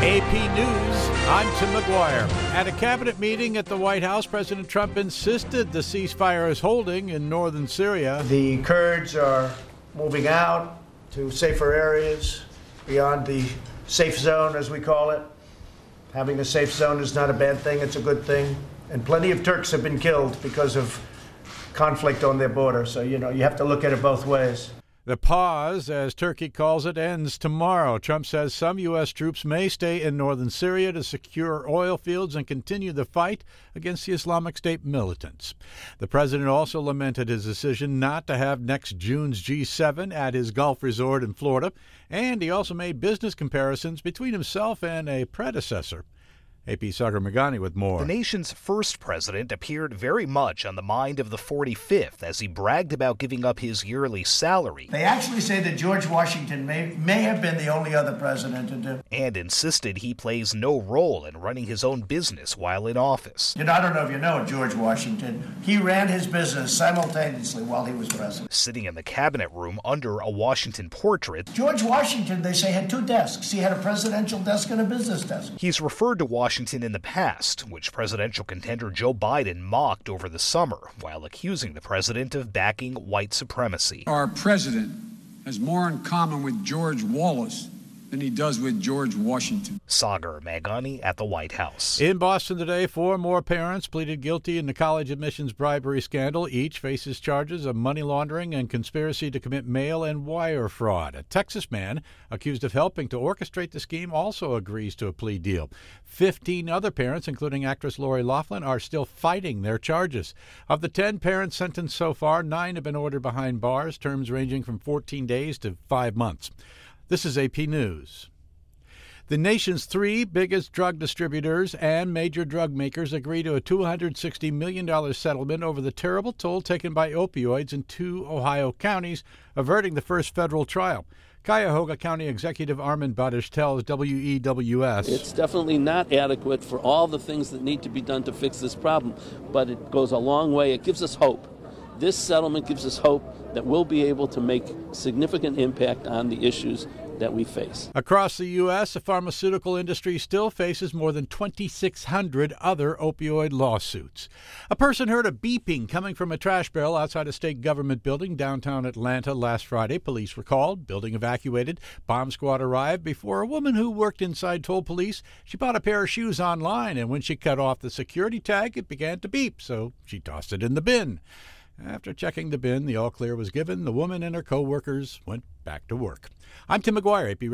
AP News, I'm Tim McGuire. At a cabinet meeting at the White House, President Trump insisted the ceasefire is holding in northern Syria. The Kurds are moving out to safer areas beyond the safe zone, as we call it. Having a safe zone is not a bad thing, it's a good thing. And plenty of Turks have been killed because of conflict on their border. So, you have to look at it both ways. The pause, as Turkey calls it, ends tomorrow. Trump says some U.S. troops may stay in northern Syria to secure oil fields and continue the fight against the Islamic State militants. The president also lamented his decision not to have next June's G7 at his Gulf resort in Florida, and he also made business comparisons between himself and a predecessor. AP Sagar Meghani with more. The nation's first president appeared very much on the mind of the 45th as he bragged about giving up his yearly salary. They actually say that George Washington may have been the only other president to do. And insisted he plays no role in running his own business while in office. I don't know if you know George Washington. He ran his business simultaneously while he was president. Sitting in the cabinet room under a Washington portrait. George Washington, they say, had two desks. He had a presidential desk and a business desk. He's referred to Washington in the past, which presidential contender Joe Biden mocked over the summer while accusing the president of backing white supremacy. Our president has more in common with George Wallace than he does with George Washington. Sagar Meghani at the White House. In Boston today, 4 more parents pleaded guilty in the college admissions bribery scandal. Each faces charges of money laundering and conspiracy to commit mail and wire fraud. A Texas man accused of helping to orchestrate the scheme also agrees to a plea deal. 15 other parents, including actress Lori Loughlin, are still fighting their charges. Of the 10 parents sentenced so far, 9 have been ordered behind bars, terms ranging from 14 days to 5 months. This is AP News. The nation's 3 biggest drug distributors and major drug makers agree to a $260 million settlement over the terrible toll taken by opioids in 2 Ohio counties, averting the first federal trial. Cuyahoga County Executive Armand Badish tells WEWS. It's definitely not adequate for all the things that need to be done to fix this problem, but it goes a long way. It gives us hope. This settlement gives us hope that we'll be able to make significant impact on the issues that we face. Across the U.S., the pharmaceutical industry still faces more than 2,600 other opioid lawsuits. A person heard a beeping coming from a trash barrel outside a state government building downtown Atlanta last Friday. Police were called, building evacuated, bomb squad arrived before a woman who worked inside told police she bought a pair of shoes online, and when she cut off the security tag, it began to beep, so she tossed it in the bin. After checking the bin, the all clear was given. The woman and her co-workers went back to work. I'm Tim McGuire, AP